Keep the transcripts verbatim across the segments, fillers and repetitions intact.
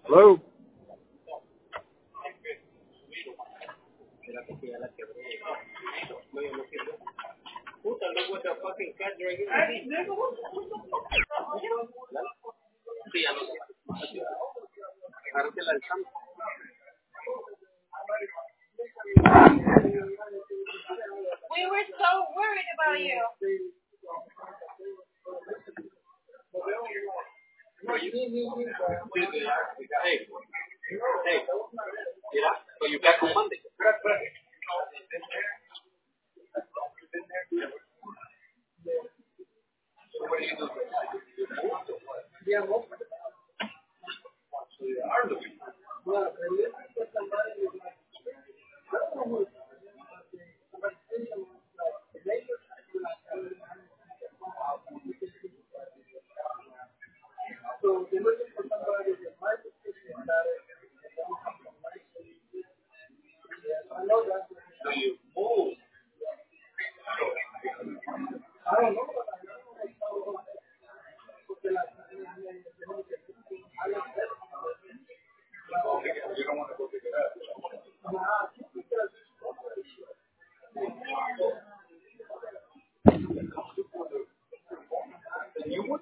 Hello. We were so worried about you. Hey, hey, mira, so you back on Monday. What do you do? So you move. You don't want to go pick it up. You would.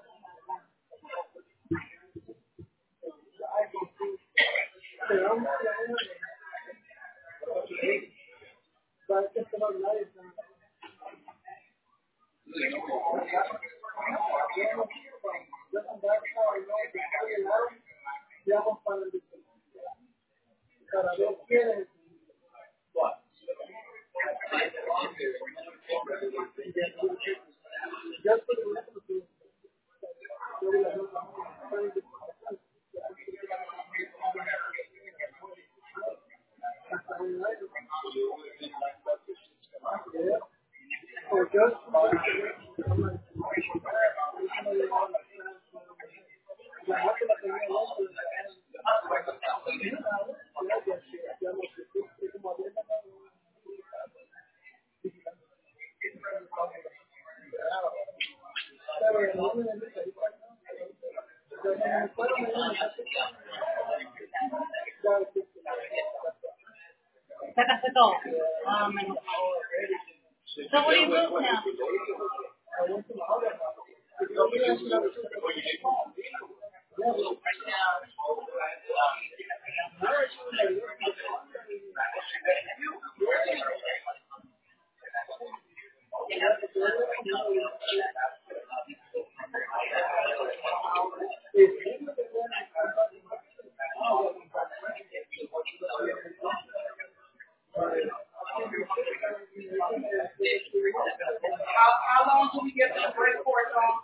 Sacaste todo. Ah, menos. So what do you move now? How how long do we get the break for it on?